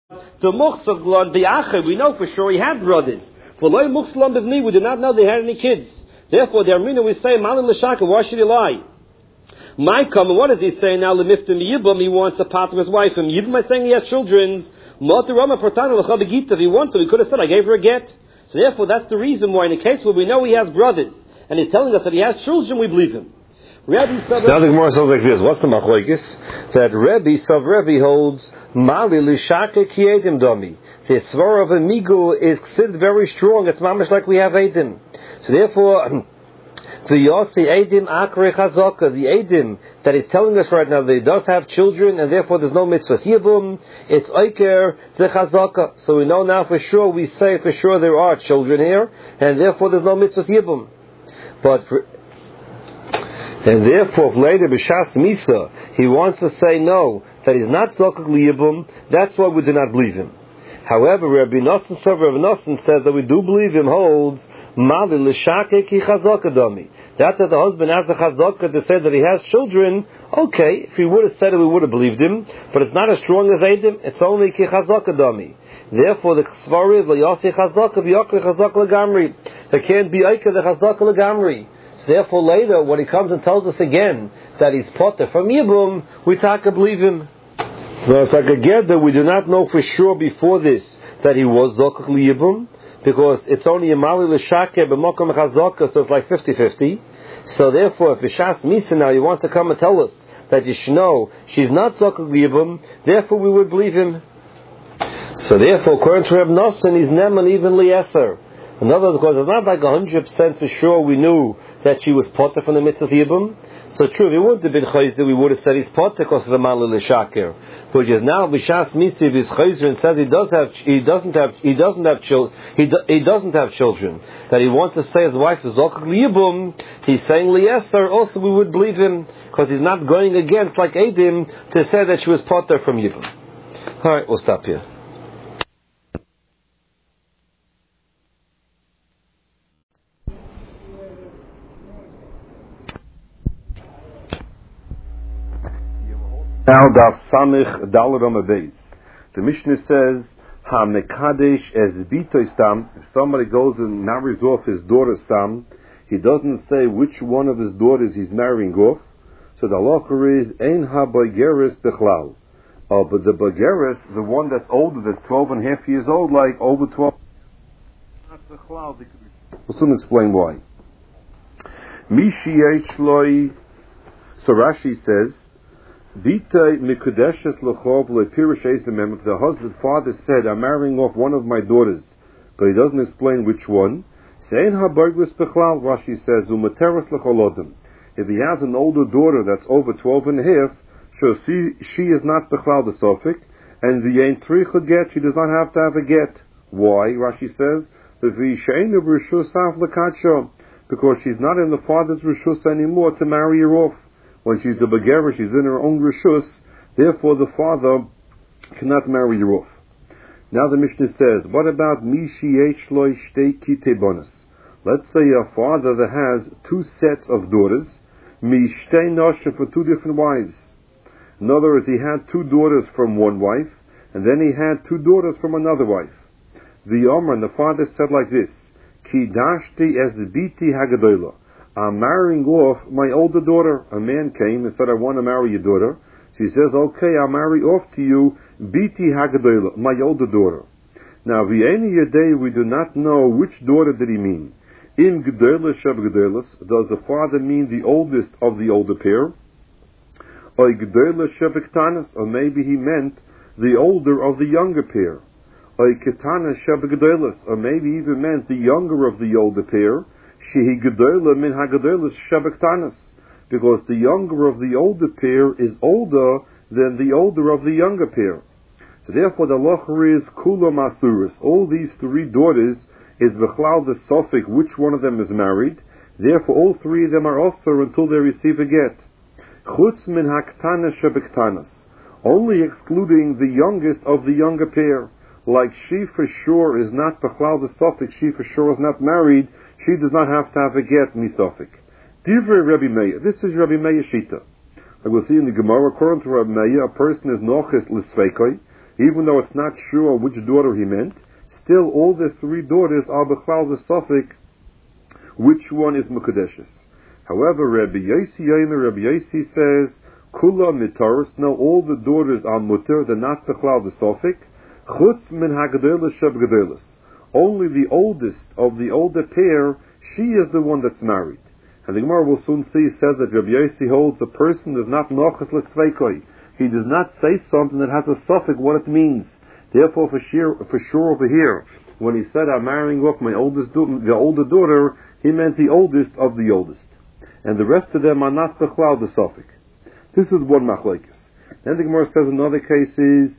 The Muchsaglon, the Acher, we know for sure he had brothers. For Loi Muchsaglon Bivni, we do not know they had any kids. Therefore, the Armina we say, Malin L'Shaka, why should he lie? My come, what does he say now? Lemiftim Yibam, he wants to part with his wife. And Yibam is saying he has children. Motorama Portana L'Chabegita, if he wanted, he could have said, I gave her a get. So therefore, that's the reason why in a case where we know he has brothers, and he's telling us that he has children, we believe him. Now the Gemara sounds like this. What's the machlokes? That Rebbe holds Mali L'Shaka Ki Edim Domi. The Svara of Amigu is considered very strong. It's mamish like we have Edim. So therefore, the Yossi Edim Akre Chazaka, the Edim that is telling us right now that he does have children and therefore there's no mitzvah Yibum, it's Oiker the Chazaka. So we know now for sure, we say for sure there are children here and therefore there's no mitzvah Yibum. And therefore, if later B'Shas Misa, he wants to say no, that he's not Zokak Liyibum, that's why we do not believe him. However, Rabbi Nosson says that we do believe him, holds Mali L'Shake Ki Chazaka Dami. That the husband has a Chazaka to say that he has children, okay, if he would have said it, we would have believed him, but it's not as strong as Eidim, it's only Ki Chazaka Dami. Therefore, the Svar is L'Yossi Chazaka B'Yokri Chazaka L'Gamri. There can't be Eika the Chazaka L'Gamri. Therefore, later, when he comes and tells us again that he's potter from Yibum, we talk to believe him. So it's like again that we do not know for sure before this that he was Zokach Yibum, because it's only a Mali L'Shake B'Mokom Chazaka, so it's like 50-50. So therefore, if B'Shas Misa now he wants to come and tell us that you should know she's not Zokach Yibum, therefore we would believe him. So therefore, according to Reb Nosson, he's Neman even Lieser. In other words, because it's not like 100% for sure we knew that she was potter from the mitzvah Yibum. So true, if he wouldn't have been chayzer, we would have said he's potter because of the man l'shakir. But just now, b'shas misiv is chayzer and says he doesn't have children. That he wants to say his wife is zokak liyibum. He's saying liyeser. Also, we would believe him because he's not going against like Eidim to say that she was potter from Yibum. All right, we'll stop here. Now, Daf Samich Daled on the base. The Mishnah says, Ha Mekadesh es Bito Stam. If somebody goes and marries off his daughter Stam, he doesn't say which one of his daughters he's marrying off. So the halacha is Ein Ha Bageres Bechlal. But the Bageres, the one that's older, that's 12 and a half years old, like over 12. Not Bechlal. We'll soon explain why. Mishi Shloi. So Rashi says, if the father said, I'm marrying off one of my daughters, but he doesn't explain which one, Rashi says, if he has an older daughter that's over 12 and a half, so she is not bechlal the sofik, and the ain't tzricha get, she does not have to have a get. Why? Rashi says, because she's not in the father's rishus anymore to marry her off. When she's a begera, she's in her own rishus, therefore the father cannot marry her off. Now the Mishnah says, what about mishi shloi shtei kitei bonus? Let's say a father that has two sets of daughters, mishtei noshim for two different wives. In other words, he had two daughters from one wife, and then he had two daughters from another wife. The Omer and the father said like this, Ki dashti es biti hagadola. I'm marrying off my older daughter. A man came and said, I want to marry your daughter. So he says, okay, I'll marry off to you Biti Hagadola, my older daughter. Now, V'yeni Yadei, we do not know which daughter did he mean. In Gedola Sheb Gedolas, does the father mean the oldest of the older pair? Or Gedola Sheb Ketanas, or maybe he meant the older of the younger pair. Or Ketana Sheb Gedolas, or maybe he even meant the younger of the older pair. Shehi Gedola min Hagadolas Shebektanas, because the younger of the older pair is older than the older of the younger pair. So therefore the locher is Kula Masuris. All these three daughters is Bechlal the Sophic, which one of them is married. Therefore all three of them are also until they receive a get. Chutz min Haktana Shebektanas, only excluding the youngest of the younger pair. Like she for sure is not Bechlal the Sophic, she for sure is not married, she does not have to have a get misofik. Divrei Rabbi Meir. This is Rabbi Meir Shita. I will see in the Gemara, according to Rabbi Meir, a person is noches l'sveikoi. even though it's not sure which daughter he meant, still all the three daughters are Bechlal the Suffolk, which one is Mukadeshes. However, Rabbi Yossi says, Kula mitaris, no, all the daughters are mutter, they're not Bechlal the Suffolk, Chutz min hagdelis shebgedelis. Only the oldest of the older pair, she is the one that's married. And the Gemara will soon see, says that Rabbi Yossi holds a person does not nochas l'sveikoi. He does not say something that has a suffix what it means. Therefore, for sure over here, when he said, I'm marrying off my the older daughter, he meant the oldest of the oldest. And the rest of them are not Bechlal the suffix. This is one machlekes. Then the Gemara says another case is,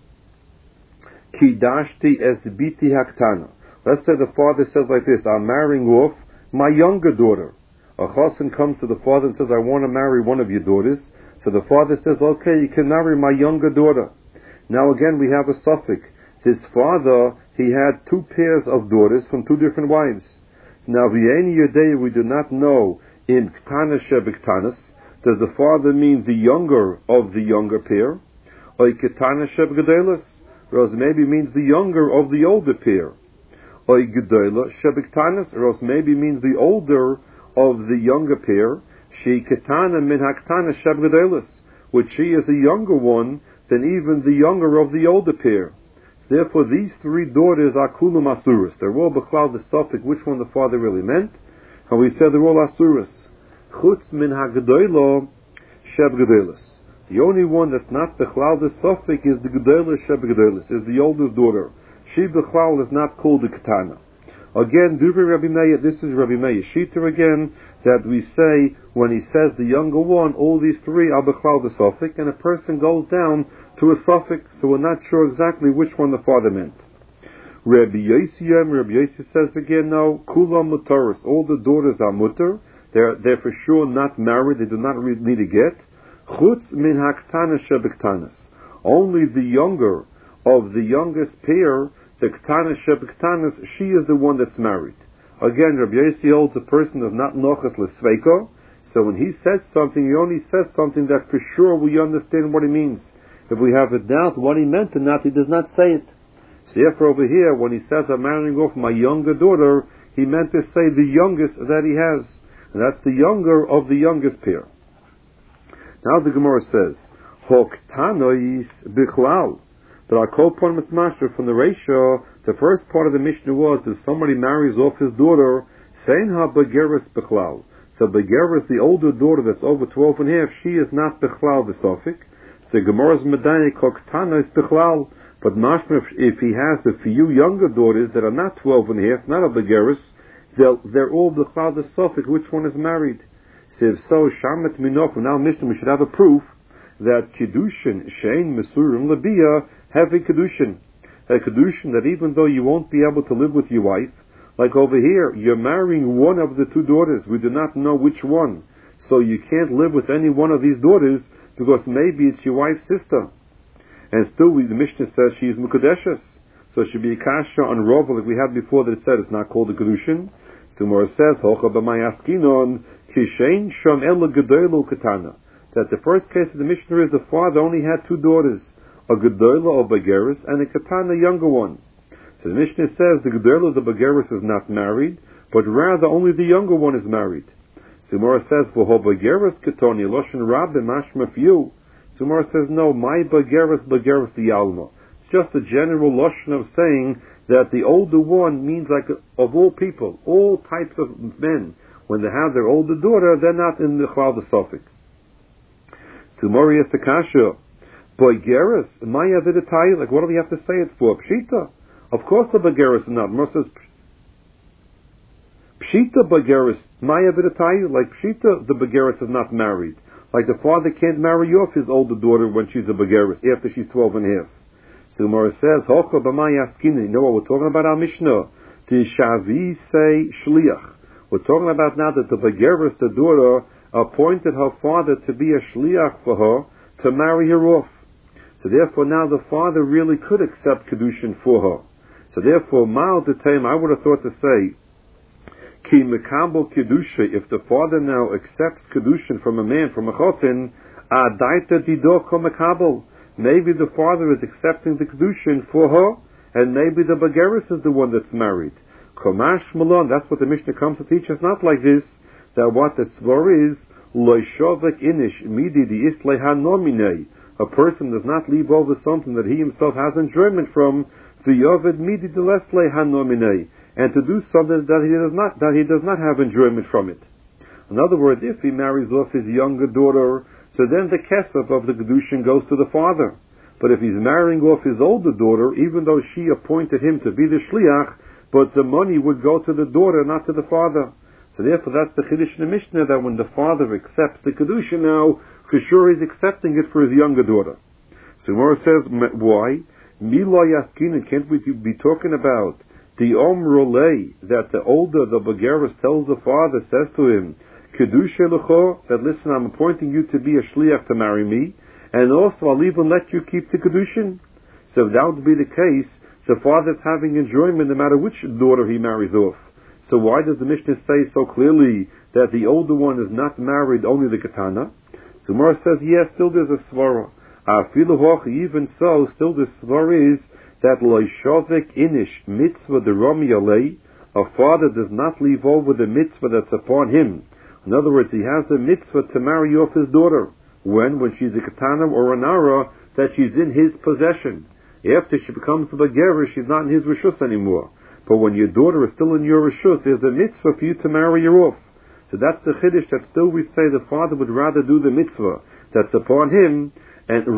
Ki dashti es biti haktana. Let's say the father says like this, I'm marrying off my younger daughter. A chassan comes to the father and says, I want to marry one of your daughters. So the father says, okay, you can marry my younger daughter. Now again we have a suffix. His father, he had two pairs of daughters from two different wives. Now v'yeni yodei, we do not know in ktana shebiktanas, does the father mean the younger of the younger pair? Or ktana shebgedelas? Or else maybe means the younger of the older pair. Or gedela shebiktanas? Or else maybe means the older of the younger pair. She ketana min haktana shebgedelas, which she is a younger one than even the younger of the older pair. So therefore, these three daughters are kulam asuras. They're all bechlal the suffix, which one the father really meant. And we said they're all asuras. Chutz min hagedela shebgedelas. The only one that's not bechlal the suffix is the gedela shebgedelas, is the oldest daughter. She bechlal is not called the ketana. Again, Dubri Rabbi Meir, this is Rabbi Meir Shita again, that we say, when he says the younger one, all these three are Bechlal the suffix, and a person goes down to a suffix, so we're not sure exactly which one the father meant. Rabbi Yossi says again, no, Kulam mutaris, all the daughters are mutter, they're for sure not married, they do not need a get. Chutz min haktana shebektanas, only the younger of the youngest pair, the ktana shebektanas, she is the one that's married. Again, Rabbi Yossi holds a person is not nochas l'sveiko, so when he says something, he only says something that for sure we understand what he means. If we have a doubt what he meant or not, he does not say it. So therefore over here, when he says, I'm marrying off my younger daughter, he meant to say the youngest that he has. And that's the younger of the youngest pair. Now the Gemara says, Hoktanois bichlal. But our Kopon Masmaster from the ratio, the first part of the Mishnah was, if somebody marries off his daughter, Seinha Begeris Bechlal. So Begeris, the older daughter that's over 12 and a half, she is not Bechlal the Sophic. So Gemara's Medayik Hoktana is Bechlal. But Mashma, if he has a few younger daughters that are not 12 and a half, not a Begeris, they're all Bechlal the Sophic. Which one is married? So if so, Shamet Minof, now Mishnah, we should have a proof that Kiddushin, Shein, Mesurim, Labiyah, have a Kedushin that even though you won't be able to live with your wife, like over here, you're marrying one of the two daughters, we do not know which one, so you can't live with any one of these daughters, because maybe it's your wife's sister, and still the Mishnah says she's Mukadeshes, so it should be a kasha on Rov, like we had before that it said it's not called a Kedushin. So more it says, Hocha b'may askinon, kishein sham ela gedolu katana, that the first case of the Mishnah is the father only had two daughters, a Gedola or Begeris, and a Katana, younger one. So the Mishnah says the Gedola, the Begeris, is not married, but rather only the younger one is married. Sumara says, for her Begeris Katoni, Loshen Rabbe Mashma Few. Sumara says, no, my Begeris the Alma. It's just a general Loshen of saying that the older one means like of all people, all types of men. When they have their older daughter, they're not in the Chlal the Sophic. Sumari is the Kasha. Begeris, Maya Vidatai, like what do we have to say it for? Pshita. Of course the Begeris is not. Mer says Pshita Begeris, Maya Vidatai, like Pshita, the Begeris is not married. Like the father can't marry off his older daughter when she's a Begeris, after she's 12 and a half. So Gemara says, Hocha b'may askini. You know what we're talking about our Mishnah? Tishavi say Shliach. We're talking about now that the Begeris, the daughter, appointed her father to be a Shliach for her, to marry her off. So therefore now the father really could accept Kedushin for her. So therefore, Ma'al D'Taim, I would have thought to say, Ki Mekabel Kedusha, if the father now accepts Kedushin from a man, from a Chosin, Adaita Didoko Mekabel, maybe the father is accepting the Kedushin for her, and maybe the Bageris is the one that's married. Komash Malon, that's what the Mishnah comes to teach us, not like this, that what the Svar is, Lo Shovek Inish, Midi di Isleha Nomine, a person does not leave over something that he himself has enjoyment from, the Yovid Midi di Lesleha Nomine, and to do something that he does not have enjoyment from it. In other words, if he marries off his younger daughter, so then the kesef of the Kedushin goes to the father. But if he's marrying off his older daughter, even though she appointed him to be the shliach, but the money would go to the daughter, not to the father. So therefore that's the Chiddush in the Mishnah, that when the father accepts the Kedushin now, for sure he's accepting it for his younger daughter. So Gemara says, why? Mila Yaskina, can't we be talking about the Omrolei, that the older, the Bageris, tells the father, says to him, Kedusha Lecho, that listen, I'm appointing you to be a shliach to marry me, and also I'll even let you keep the Kedushin. So if that would be the case, the father's having enjoyment no matter which daughter he marries off. So why does the Mishnah say so clearly that the older one is not married, only the Ketana? So Gemara says, yes, still there's a svara. Even so, still the svara is that Lo Shovek Inish mitzvah de Romi Alei, a father does not leave over the mitzvah that's upon him. In other words, he has a mitzvah to marry off his daughter. When she's a Ketana or an Ara, that she's in his possession. After she becomes a Bagera, she's not in his Rishus anymore. But when your daughter is still in your Rishus, there's a mitzvah for you to marry her off. So that's the Chiddush, that still we say the father would rather do the mitzvah that's upon him, and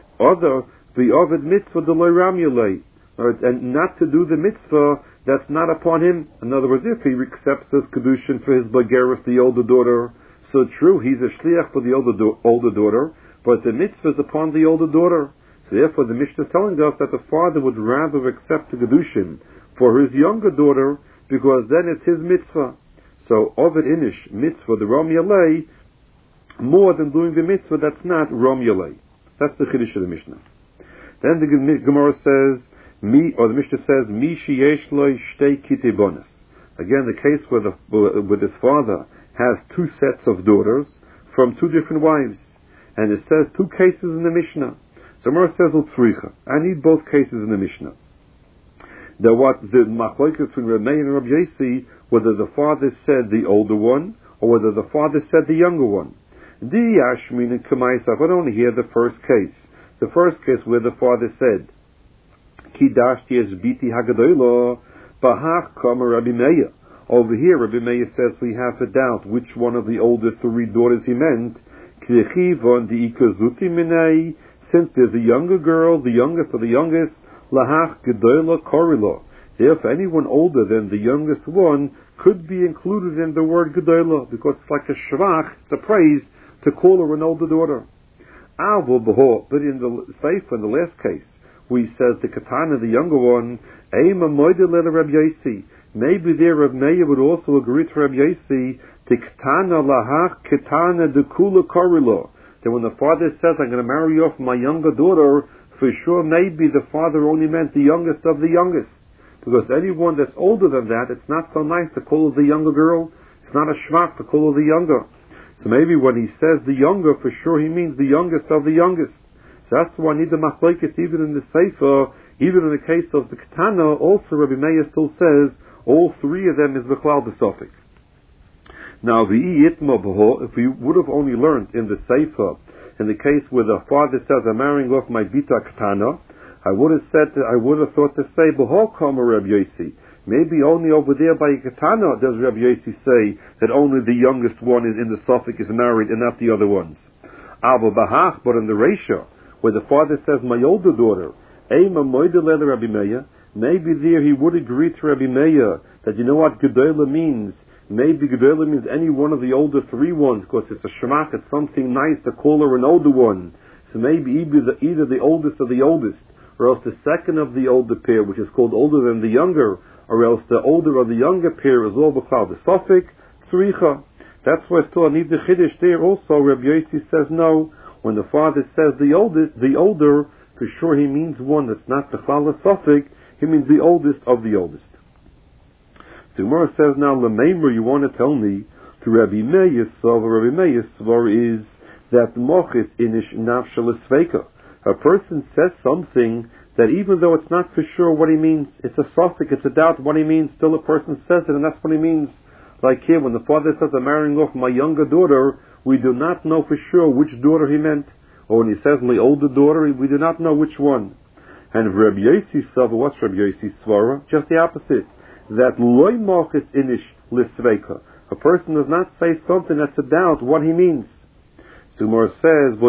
the Ovid mitzvah the Loiramulei, and not to do the mitzvah that's not upon him. In other words, if he accepts this Kedushin for his Bageris, the older daughter, so true, he's a shliach for the older daughter, but the mitzvah is upon the older daughter. So therefore the Mishnah is telling us that the father would rather accept the Kedushin for his younger daughter, because then it's his mitzvah. So Ovid Inish, mitzvah, the Rom Yalei, more than doing the mitzvah that's not Rom Yalei. That's the Chiddush of the Mishnah. Then the Gemara says, the Mishnah says, Mi sheyesh lo shtei kitibonis. Again, the case where his father has two sets of daughters from two different wives. And it says two cases in the Mishnah. So Gemara says, Utzricha. I need both cases in the Mishnah. The machlokes between Reb Meir and Reb Yossi, whether the father said the older one, or whether the father said the younger one. Di Yashmin and Kamaisa, but only here the first case. The first case where the father said, Ki dashti es biti hagadoilo, bahach kama Rabbi Meir. Over here, Rabbi Meir says we have a doubt which one of the older three daughters he meant. Since there's a younger girl, the youngest of the youngest, lahach gedola korilo. Therefore, anyone older than the youngest one could be included in the word gedola, because it's like a shvach, it's a praise to call her an older daughter. But in the Sefer, in the last case, we says the Ketana, the younger one, maybe there Reb Meir would also agree to Reb Yossi, Ketana lahach ketana de kula korilo, that when the father says, I'm going to marry off my younger daughter, for sure maybe the father only meant the youngest of the youngest. Because anyone that's older than that, it's not so nice to call her the younger girl. It's not a shvach to call her the younger. So maybe when he says the younger, for sure he means the youngest of the youngest. So that's why I need the machlokes even in the Sefer, even in the case of the Ketana, also Rabbi Meir still says all three of them is B'chlal B'sofik. Now, if we would have only learned in the Sefer, in the case where the father says, I'm marrying off my Bita Ketana, I would have thought to say, B'ho Kama Rabbi Yossi. Maybe only over there by Ketana does Rabbi Yossi say that only the youngest one is in the Sofik is married and not the other ones. But in the Reisha, where the father says, my older daughter, Rabbi Meir, maybe there he would agree to Rabbi Meir that you know what Gedola means. Maybe Gedola means any one of the older three ones, because it's a shemach, it's something nice to call her an older one. So maybe either the oldest of the oldest, or else the second of the older pair, which is called older than the younger, or else the older of the younger pair is all b'chal the Sofik, tzricha. That's why still I need the Chiddush there also. Rabbi Yossi says no. When the father says the older, for sure he means one that's not b'chal the Sofik, he means the oldest of the oldest. The Gemara says now, Lemeimer, you want to tell me, to Rabbi Meir Svar is that mochis inish nafshel esveika, A person says something that even though it's not for sure what he means, it's a suffix, it's a doubt what he means, still a person says it and that's what he means. Like here, when the father says, I'm marrying off my younger daughter, we do not know for sure which daughter he meant. Or when he says, my older daughter, we do not know which one. And Rabbi Yossi Sava, what's Rabbi Yossi Svara? Just the opposite. That loy machis inish lisveika. A person does not say something that's a doubt what he means. Sumar says,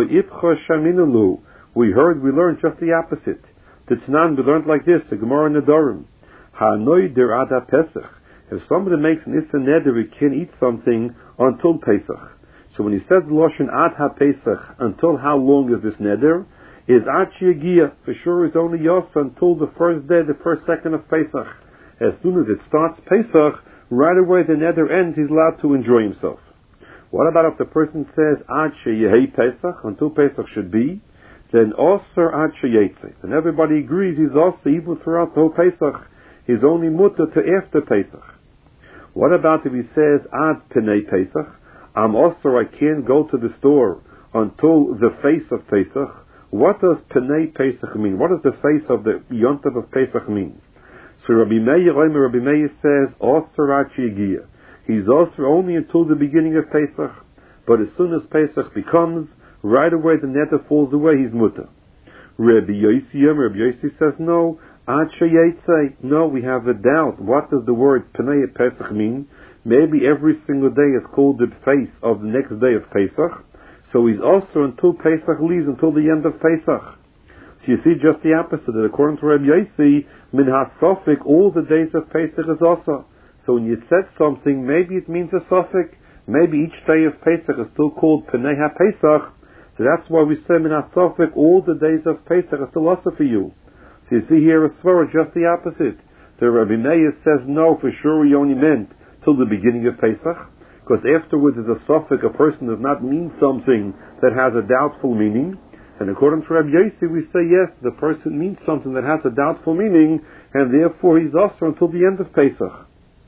we learned just the opposite. Titznan, we learned like this, a Gemara Nedarim. Hanoi der ada Pesach. If somebody makes an Issa Neder, he can eat something until Pesach. So when he says Loshen Ad HaPesach, until how long is this Neder? Is Ad Sheyagia, for sure is only Yasa until the first day, the first second of Pesach. As soon as it starts Pesach, right away the Neder ends, he's allowed to enjoy himself. What about if the person says Ad Sheyehei Pesach, until Pesach should be? Then Osir Ad Sheyetze. And everybody agrees he's also even throughout the whole Pesach. He's only mutter to after Pesach. What about if he says Ad Penei Pesach? I'm also, I can't go to the store until the face of Pesach. What does Penei Pesach mean? What does the face of the Yontav of Pesach mean? So Rabbi Meir says Osir Ad Sheyagia. He's also only until the beginning of Pesach. But as soon as Pesach becomes, right away the neder falls away, he's mutter. Rabbi Yossi says no, Ad Sheyetze. No, we have a doubt. What does the word Penei Pesach mean? Maybe every single day is called the face of the next day of Pesach. So he's also until Pesach leaves, until the end of Pesach. So you see just the opposite. That according to Rabbi Yossi, Min HaSofik, all the days of Pesach is also. So when you said something, maybe it means a suffix. Maybe each day of Pesach is still called Penei HaPesach. So that's why we say Min HaSofik, all the days of Pesach are still also for you. So you see here a svara, just the opposite. The Rabbi Meir says no, for sure he only meant till the beginning of Pesach. Because afterwards is a suffix, a person does not mean something that has a doubtful meaning. And according to Rabbi Yossi, we say yes, the person means something that has a doubtful meaning, and therefore he's also until the end of Pesach.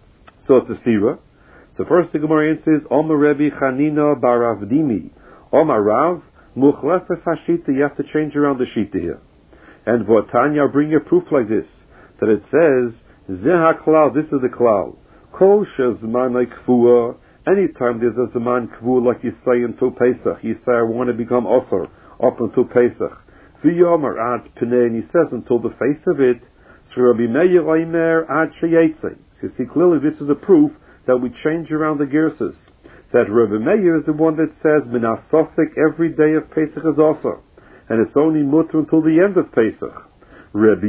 So it's a stira. So first the Gemara answers, Omar Rebbe Chanina bar Avdimi. Omar Rav, Muchlefes Hashita, you have to change around the Shita here. And Votanya, I'll bring you a proof like this, that it says, Zeh HaKlal, this is the Klal. Kol Shezman Kvuah, anytime there's a Zaman Kvuah, like you say until Pesach, you say, I want to become Osir, up until Pesach. V'yomer Ad Penei, and he says until the face of it, so Rabbi Meir Omer Ad Sheyetze. So you see clearly this is a proof that we change around the Gerses. That Rabbi Meir is the one that says, Min HaSofik, every day of Pesach is also. And it's only mutter until the end of Pesach. Rabbi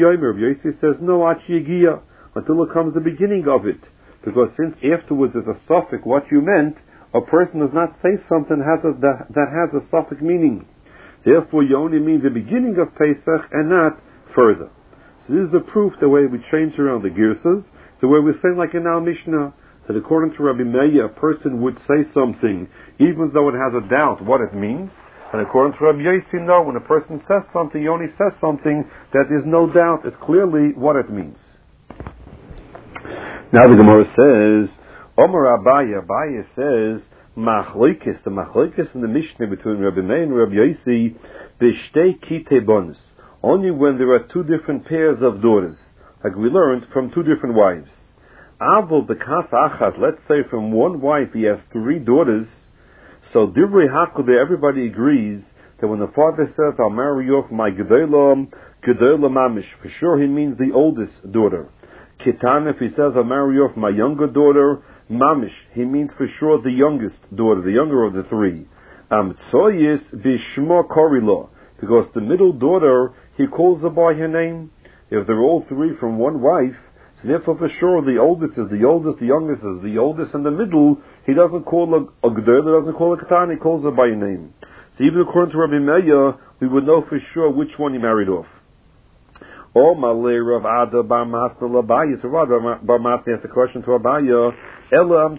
Yossi says, no, Ad Sheyagia, until it comes the beginning of it. Because since afterwards is a suffix, what you meant, a person does not say something that has a suffix meaning. Therefore, you only mean the beginning of Pesach and not further. So this is a proof the way we change around the Girsas, the way we say like in our Mishnah, that according to Rabbi Meir, a person would say something even though it has a doubt what it means. And according to Rabbi Yossi, no, when a person says something, he only says something that there's no doubt, it's clearly what it means. Now the Gemara says, Omar Abaye says, Machlokes, the Machlokes in the Mishnah between Rabbi Meir and Rabbi Yossi, B'shtei kitei bonus, only when there are two different pairs of daughters, like we learned from two different wives. Avol b'kas achat, let's say from one wife he has three daughters, so Divrei Hakudah, everybody agrees that when the father says, I'll marry off my Gedolah Mamish, for sure he means the oldest daughter. Kitan, if he says, I'll marry off my younger daughter, Mamish, he means for sure the youngest daughter, the younger of the three. Tzoyis b'shmo korilo, because the middle daughter, he calls her by her name. If they're all three from one wife, so therefore for sure the oldest is the oldest, the youngest is the oldest, and the middle, he doesn't call a Gedolah, doesn't call a Katan, he calls her by her name. So even according to Rabbi Meir, we would know for sure which one he married off. O Malay Rav Ada Bar Masna L'Abaye, so Rav Bar Masna asked the question to Abaye, Elam